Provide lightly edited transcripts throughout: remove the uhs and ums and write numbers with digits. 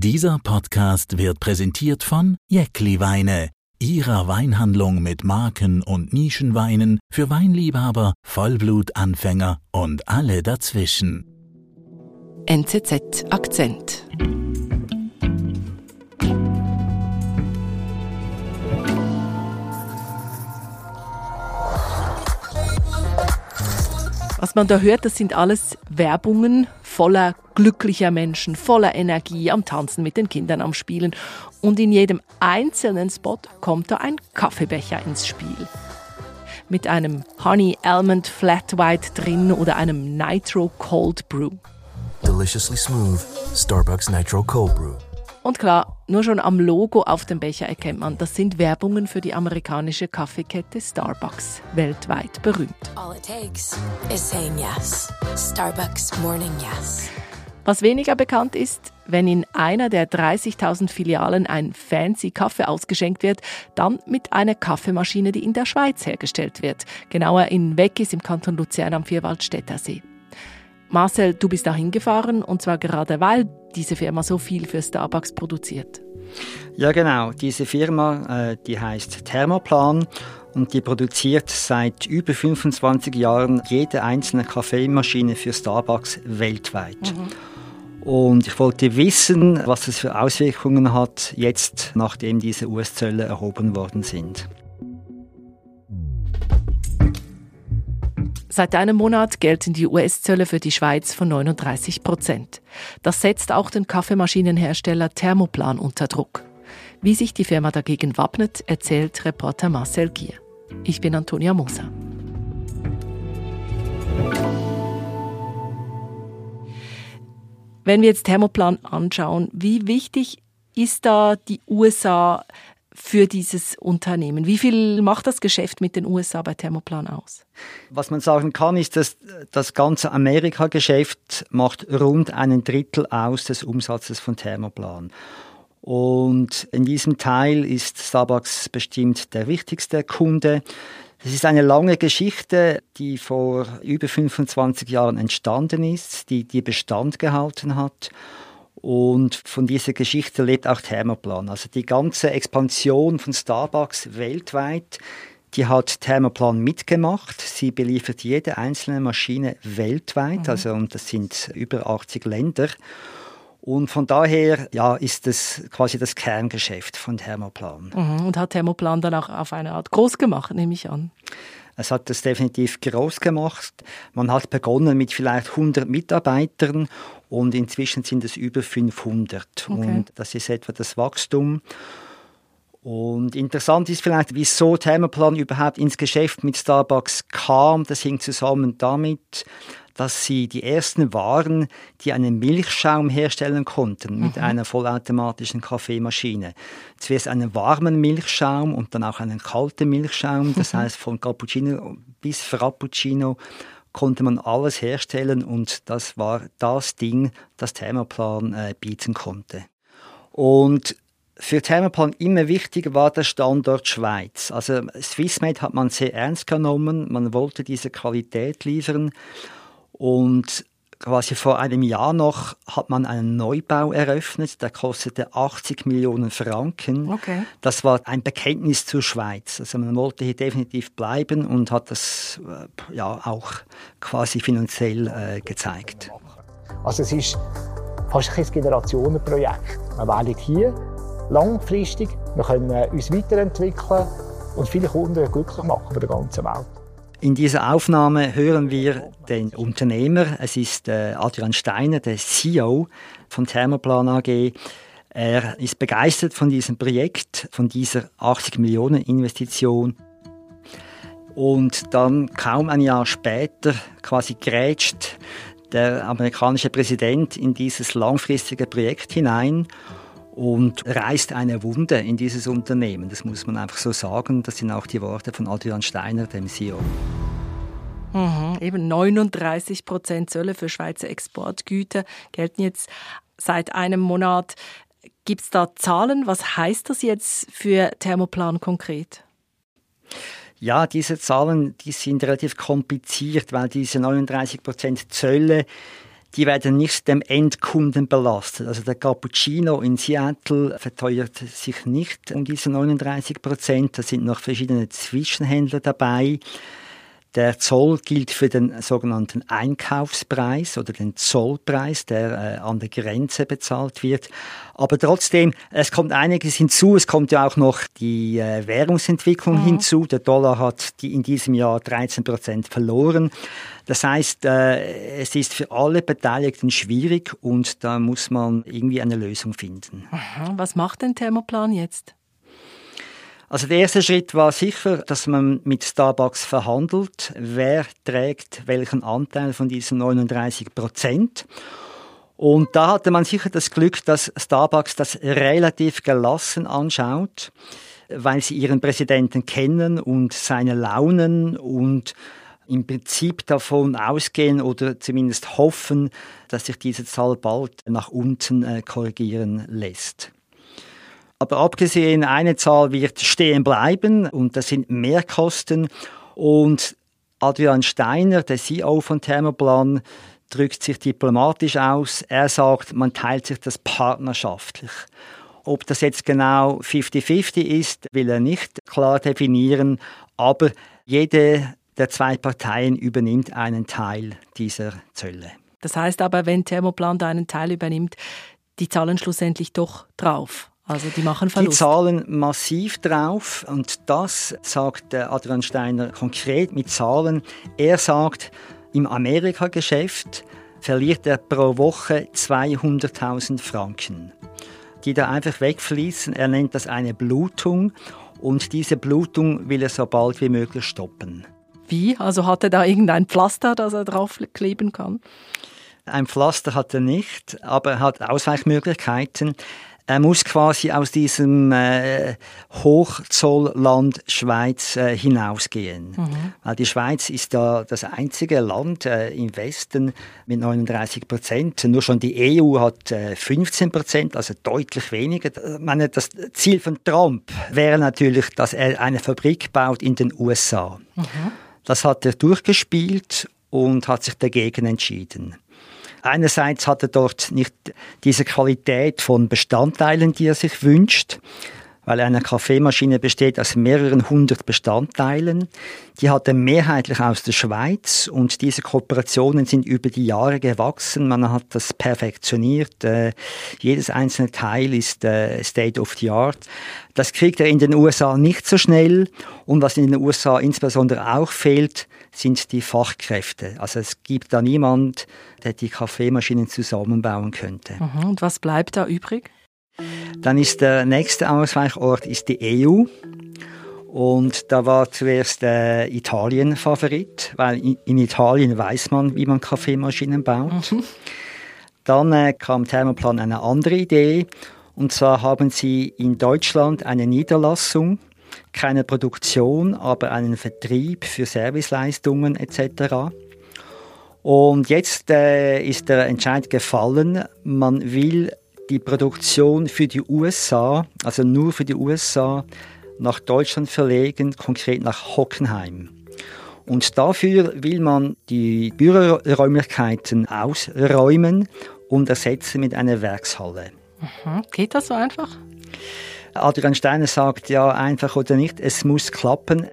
Dieser Podcast wird präsentiert von Jäckli Weine, Ihrer Weinhandlung mit Marken- und Nischenweinen für Weinliebhaber, Vollblutanfänger und alle dazwischen. NZZ Akzent. Was man da hört, das sind alles Werbungen voller glücklicher Menschen, voller Energie, am Tanzen mit den Kindern, am Spielen. Und in jedem einzelnen Spot kommt da ein Kaffeebecher ins Spiel. Mit einem Honey Almond Flat White drin oder einem Nitro Cold Brew. Deliciously smooth. Starbucks Nitro Cold Brew. Und klar, nur schon am Logo auf dem Becher erkennt man, das sind Werbungen für die amerikanische Kaffeekette Starbucks, weltweit berühmt. All it takes is saying yes. Starbucks Morning Yes. Was weniger bekannt ist, wenn in einer der 30.000 Filialen ein fancy Kaffee ausgeschenkt wird, dann mit einer Kaffeemaschine, die in der Schweiz hergestellt wird. Genauer in Weggis im Kanton Luzern am Vierwaldstätter See. Marcel, du bist da hingefahren, und zwar gerade, weil diese Firma so viel für Starbucks produziert. Ja, genau. Diese Firma, die heißt Thermoplan und die produziert seit über 25 Jahren jede einzelne Kaffeemaschine für Starbucks weltweit. Und ich wollte wissen, was das für Auswirkungen hat, jetzt, nachdem diese US-Zölle erhoben worden sind. Seit einem Monat gelten die US-Zölle für die Schweiz von 39%. Das setzt auch den Kaffeemaschinenhersteller Thermoplan unter Druck. Wie sich die Firma dagegen wappnet, erzählt Reporter Marcel Gier. Ich bin Antonia Moser. Wenn wir jetzt Thermoplan anschauen, wie wichtig ist da die USA für dieses Unternehmen? Wie viel macht das Geschäft mit den USA bei Thermoplan aus? Was man sagen kann, ist, dass das ganze Amerika-Geschäft macht rund 1/3 aus des Umsatzes von Thermoplan. Und in diesem Teil ist Starbucks bestimmt der wichtigste Kunde. Es ist eine lange Geschichte, die vor über 25 Jahren entstanden ist, die Bestand gehalten hat. Und von dieser Geschichte lebt auch Thermoplan. Also die ganze Expansion von Starbucks weltweit, die hat Thermoplan mitgemacht. Sie beliefert jede einzelne Maschine weltweit, und das sind über 80 Länder. Und von daher ist das quasi das Kerngeschäft von Thermoplan. Und hat Thermoplan dann auch auf eine Art groß gemacht, nehme ich an? Es hat das definitiv groß gemacht. Man hat begonnen mit vielleicht 100 Mitarbeitern und inzwischen sind es über 500. Okay. Und das ist etwa das Wachstum. Und interessant ist vielleicht, wieso Thermoplan überhaupt ins Geschäft mit Starbucks kam. Das hing zusammen damit, dass sie die ersten waren, die einen Milchschaum herstellen konnten mit einer vollautomatischen Kaffeemaschine. Zuerst einen warmen Milchschaum und dann auch einen kalten Milchschaum. Das heißt, von Cappuccino bis Frappuccino konnte man alles herstellen und das war das Ding, das Thermoplan bieten konnte. Und für Thermoplan immer wichtig war der Standort Schweiz. Also Swissmade hat man sehr ernst genommen, man wollte diese Qualität liefern. Und quasi vor einem Jahr noch hat man einen Neubau eröffnet, der kostete 80 Millionen Franken. Okay. Das war ein Bekenntnis zur Schweiz. Also man wollte hier definitiv bleiben und hat das auch quasi finanziell gezeigt. Also es ist fast ein Generationenprojekt. Wir werden hier langfristig, wir können uns weiterentwickeln und viele Kunden glücklich machen von der ganzen Welt. In dieser Aufnahme hören wir den Unternehmer. Es ist Adrian Steiner, der CEO von Thermoplan AG. Er ist begeistert von diesem Projekt, von dieser 80 Millionen Investition. Und dann kaum ein Jahr später quasi grätscht der amerikanische Präsident in dieses langfristige Projekt hinein und reißt eine Wunde in dieses Unternehmen. Das muss man einfach so sagen. Das sind auch die Worte von Adrian Steiner, dem CEO. Eben 39% Zölle für Schweizer Exportgüter gelten jetzt seit einem Monat. Gibt es da Zahlen? Was heißt das jetzt für Thermoplan konkret? Ja, diese Zahlen, die sind relativ kompliziert, weil diese 39% Zölle, die werden nicht dem Endkunden belastet. Also der Cappuccino in Seattle verteuert sich nicht um diese 39%. Da sind noch verschiedene Zwischenhändler dabei. Der Zoll gilt für den sogenannten Einkaufspreis oder den Zollpreis, der an der Grenze bezahlt wird. Aber trotzdem, es kommt einiges hinzu. Es kommt ja auch noch die Währungsentwicklung hinzu. Der Dollar hat in diesem Jahr 13% verloren. Das heißt, es ist für alle Beteiligten schwierig und da muss man irgendwie eine Lösung finden. Was macht denn Thermoplan jetzt? Also der erste Schritt war sicher, dass man mit Starbucks verhandelt, wer trägt welchen Anteil von diesen 39%. Und da hatte man sicher das Glück, dass Starbucks das relativ gelassen anschaut, weil sie ihren Präsidenten kennen und seine Launen und im Prinzip davon ausgehen oder zumindest hoffen, dass sich diese Zahl bald nach unten korrigieren lässt. Aber abgesehen, eine Zahl wird stehen bleiben und das sind Mehrkosten. Und Adrian Steiner, der CEO von Thermoplan, drückt sich diplomatisch aus. Er sagt, man teilt sich das partnerschaftlich. Ob das jetzt genau 50-50 ist, will er nicht klar definieren. Aber jede der zwei Parteien übernimmt einen Teil dieser Zölle. Das heißt aber, wenn Thermoplan da einen Teil übernimmt, die zahlen schlussendlich doch drauf. Also die machen Verlust. Die zahlen massiv drauf und das sagt Adrian Steiner konkret mit Zahlen. Er sagt, im Amerika-Geschäft verliert er pro Woche 200.000 Franken, die da einfach wegfließen. Er nennt das eine Blutung und diese Blutung will er so bald wie möglich stoppen. Wie? Also hat er da irgendein Pflaster, das er draufkleben kann? Ein Pflaster hat er nicht, aber er hat Ausweichmöglichkeiten. Er muss quasi aus diesem Hochzollland Schweiz hinausgehen. Weil die Schweiz ist da das einzige Land im Westen mit 39%. Nur schon die EU hat 15%, also deutlich weniger. Ich meine, das Ziel von Trump wäre natürlich, dass er eine Fabrik baut in den USA. Das hat er durchgespielt und hat sich dagegen entschieden. Einerseits hat er dort nicht diese Qualität von Bestandteilen, die er sich wünscht, weil eine Kaffeemaschine besteht aus mehreren hundert Bestandteilen. Die hat er mehrheitlich aus der Schweiz und diese Kooperationen sind über die Jahre gewachsen. Man hat das perfektioniert. Jedes einzelne Teil ist State of the Art. Das kriegt er in den USA nicht so schnell und was in den USA insbesondere auch fehlt, sind die Fachkräfte. Also es gibt da niemand, der die Kaffeemaschinen zusammenbauen könnte. Und was bleibt da übrig? Dann ist der nächste Ausweichort ist die EU. Und da war zuerst Italien Favorit, weil in Italien weiß man, wie man Kaffeemaschinen baut. Dann kam Thermoplan eine andere Idee. Und zwar haben sie in Deutschland eine Niederlassung, keine Produktion, aber einen Vertrieb für Serviceleistungen etc. Und jetzt ist der Entscheid gefallen, man will die Produktion für die USA, also nur für die USA, nach Deutschland verlegen, konkret nach Hockenheim. Und dafür will man die Büroräumlichkeiten ausräumen und ersetzen mit einer Werkshalle. Geht das so einfach? Adrian Steiner sagt, ja, einfach oder nicht, es muss klappen.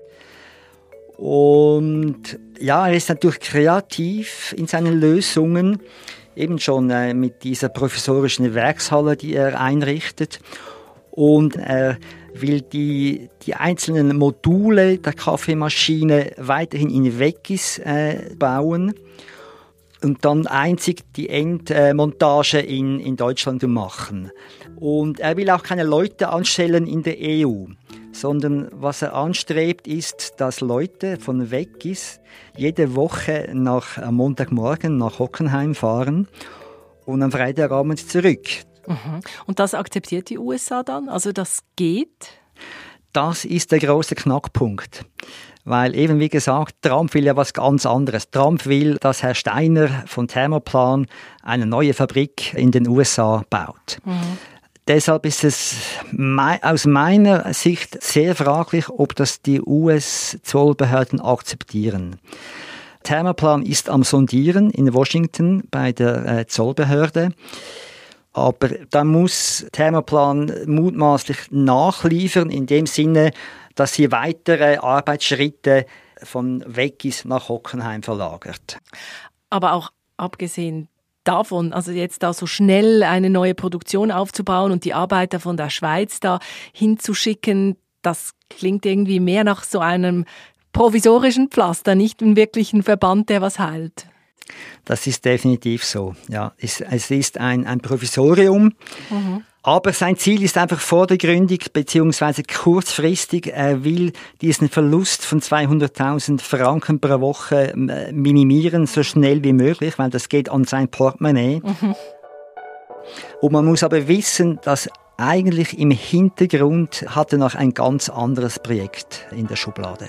Und ja, er ist natürlich kreativ in seinen Lösungen, eben schon mit dieser provisorischen Werkshalle, die er einrichtet. Und er will die einzelnen Module der Kaffeemaschine weiterhin in Weggis bauen und dann einzig die Endmontage in Deutschland machen. Und er will auch keine Leute anstellen in der EU, sondern was er anstrebt, ist, dass Leute von Weggis jede Woche am Montagmorgen nach Hockenheim fahren und am Freitagabend zurück. Und das akzeptiert die USA dann? Also das geht? Das ist der große Knackpunkt. Weil eben, wie gesagt, Trump will ja was ganz anderes. Trump will, dass Herr Steiner von Thermoplan eine neue Fabrik in den USA baut. Deshalb ist es aus meiner Sicht sehr fraglich, ob das die US-Zollbehörden akzeptieren. Thermoplan ist am Sondieren in Washington bei der Zollbehörde. Aber da muss Thermoplan mutmaßlich nachliefern, in dem Sinne, dass sie weitere Arbeitsschritte von Weggis nach Hockenheim verlagert. Aber auch abgesehen davon, also jetzt da so schnell eine neue Produktion aufzubauen und die Arbeiter von der Schweiz da hinzuschicken, das klingt irgendwie mehr nach so einem provisorischen Pflaster, nicht einem wirklichen Verband, der was heilt. Das ist definitiv so. Ja, es ist ein Provisorium. Aber sein Ziel ist einfach vordergründig bzw. kurzfristig. Er will diesen Verlust von 200.000 Franken pro Woche minimieren, so schnell wie möglich, weil das geht an sein Portemonnaie. Und man muss aber wissen, dass eigentlich im Hintergrund hat er noch ein ganz anderes Projekt in der Schublade.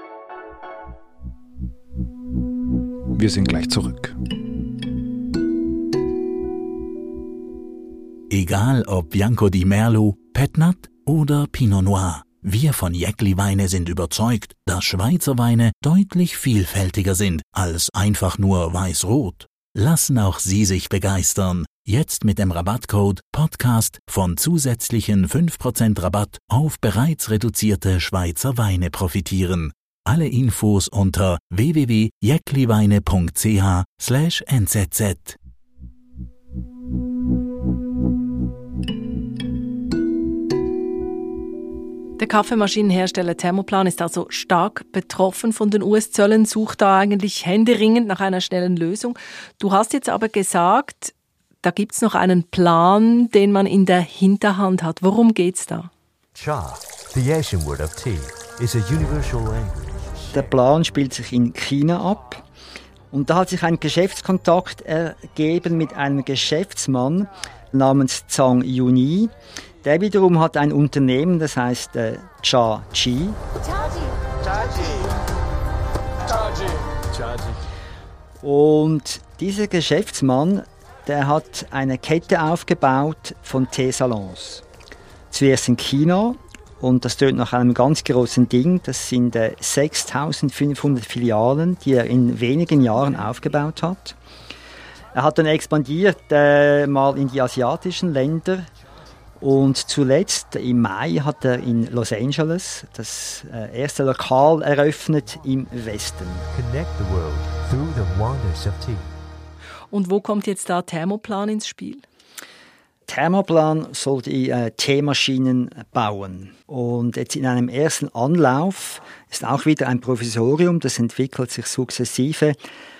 Wir sind gleich zurück. Egal ob Bianco di Merlot, Petnat oder Pinot Noir, wir von Jäckli Weine sind überzeugt, dass Schweizer Weine deutlich vielfältiger sind als einfach nur weiß-rot. Lassen auch Sie sich begeistern. Jetzt mit dem Rabattcode PODCAST von zusätzlichen 5% Rabatt auf bereits reduzierte Schweizer Weine profitieren. Alle Infos unter www.jäckliweine.ch/nzz. Der Kaffeemaschinenhersteller Thermoplan ist also stark betroffen von den US-Zöllen, sucht da eigentlich händeringend nach einer schnellen Lösung. Du hast jetzt aber gesagt, da gibt's noch einen Plan, den man in der Hinterhand hat. Worum geht's da? Cha, the Asian word of tea, is a universal language. Der Plan spielt sich in China ab. Und da hat sich ein Geschäftskontakt ergeben mit einem Geschäftsmann namens Zhang Yuni. Der wiederum hat ein Unternehmen, das heißt Cha Chi. Und dieser Geschäftsmann, der hat eine Kette aufgebaut von Teesalons. Zuerst in China, und das tönt nach einem ganz großen Ding. Das sind 6.500 Filialen, die er in wenigen Jahren aufgebaut hat. Er hat dann expandiert mal in die asiatischen Länder. Und zuletzt im Mai hat er in Los Angeles das erste Lokal eröffnet im Westen. Connect the world through the wonders of tea. Und wo kommt jetzt da Thermoplan ins Spiel? Thermoplan soll die Teemaschinen bauen. Und jetzt in einem ersten Anlauf, ist auch wieder ein Provisorium, das entwickelt sich sukzessive,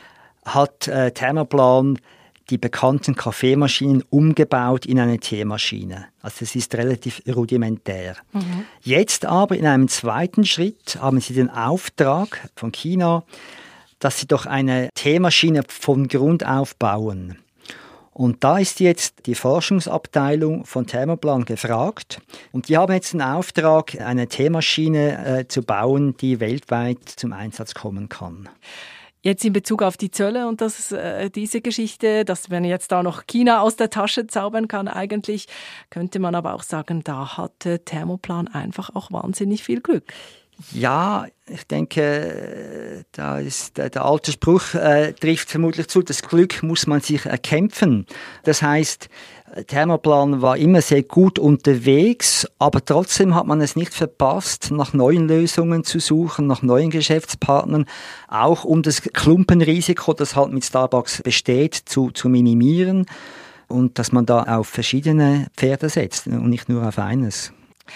hat Thermoplan die bekannten Kaffeemaschinen umgebaut in eine Teemaschine. Also es ist relativ rudimentär. Jetzt aber in einem zweiten Schritt haben sie den Auftrag von China, dass sie doch eine Teemaschine von Grund auf bauen. Und da ist jetzt die Forschungsabteilung von Thermoplan gefragt. Und die haben jetzt den Auftrag, eine Teemaschine zu bauen, die weltweit zum Einsatz kommen kann. Jetzt in Bezug auf die Zölle und diese Geschichte, dass man jetzt da noch China aus der Tasche zaubern kann eigentlich, könnte man aber auch sagen, da hatte Thermoplan einfach auch wahnsinnig viel Glück. Ja, ich denke, da ist der alte Spruch trifft vermutlich zu, das Glück muss man sich erkämpfen. Das heißt, Thermoplan war immer sehr gut unterwegs, aber trotzdem hat man es nicht verpasst, nach neuen Lösungen zu suchen, nach neuen Geschäftspartnern, auch um das Klumpenrisiko, das halt mit Starbucks besteht, zu minimieren und dass man da auf verschiedene Pferde setzt und nicht nur auf eines.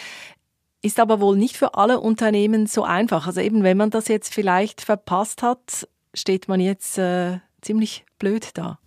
Ist aber wohl nicht für alle Unternehmen so einfach. Also eben, wenn man das jetzt vielleicht verpasst hat, steht man jetzt ziemlich blöd da.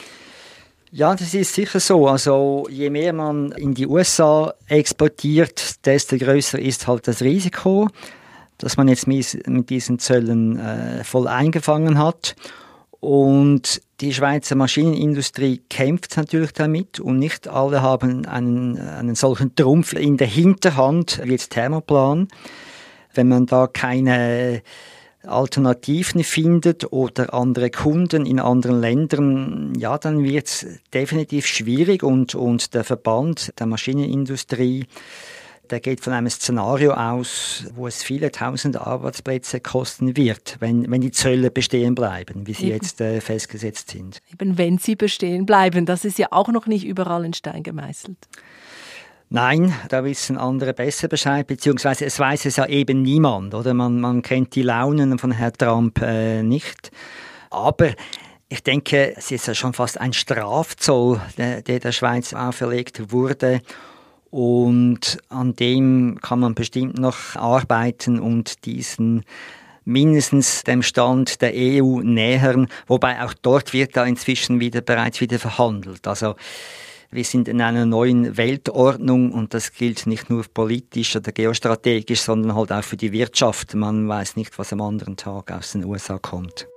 Ja, das ist sicher so. Also je mehr man in die USA exportiert, desto größer ist halt das Risiko, dass man jetzt mit diesen Zöllen voll eingefangen hat. Und die Schweizer Maschinenindustrie kämpft natürlich damit und nicht alle haben einen solchen Trumpf in der Hinterhand wie jetzt Thermoplan. Wenn man da keine Alternativen findet oder andere Kunden in anderen Ländern, ja, dann wird es definitiv schwierig und der Verband der Maschinenindustrie Der geht von einem Szenario aus, wo es viele tausend Arbeitsplätze kosten wird, wenn die Zölle bestehen bleiben, wie sie jetzt festgesetzt sind. Eben wenn sie bestehen bleiben, das ist ja auch noch nicht überall in Stein gemeißelt. Nein, da wissen andere besser Bescheid, beziehungsweise es weiß es ja eben niemand. Oder? Man kennt die Launen von Herrn Trump nicht. Aber ich denke, es ist ja schon fast ein Strafzoll, der Schweiz auferlegt wurde. Und an dem kann man bestimmt noch arbeiten und diesen mindestens dem Stand der EU nähern. Wobei auch dort wird da inzwischen bereits wieder verhandelt. Also wir sind in einer neuen Weltordnung und das gilt nicht nur politisch oder geostrategisch, sondern halt auch für die Wirtschaft. Man weiß nicht, was am anderen Tag aus den USA kommt.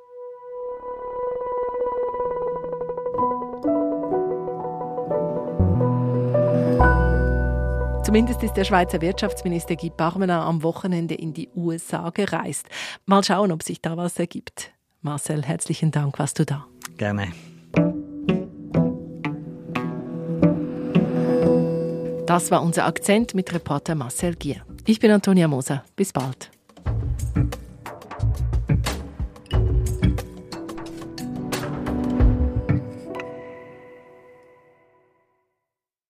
Zumindest ist der Schweizer Wirtschaftsminister Guy Parmelin am Wochenende in die USA gereist. Mal schauen, ob sich da was ergibt. Marcel, herzlichen Dank, warst du da. Gerne. Das war unser Akzent mit Reporter Marcel Gier. Ich bin Antonia Moser. Bis bald.